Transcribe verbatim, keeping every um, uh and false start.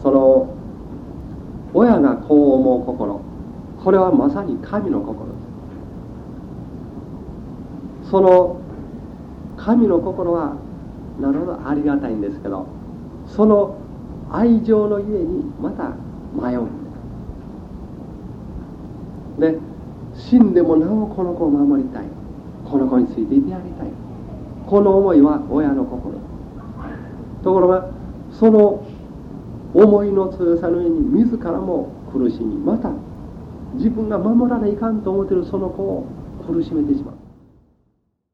その親がこう思う心、これはまさに神の心です。その神の心はなるほどありがたいんですけど、その愛情のゆえにまた迷うんです。で、死んでもなおこの子を守りたい、この子についていてやりたい、この思いは親の心。ところがその思いの強さの上に自らも苦しみ、また自分が守らないかんと思っているその子を苦しめてしまう。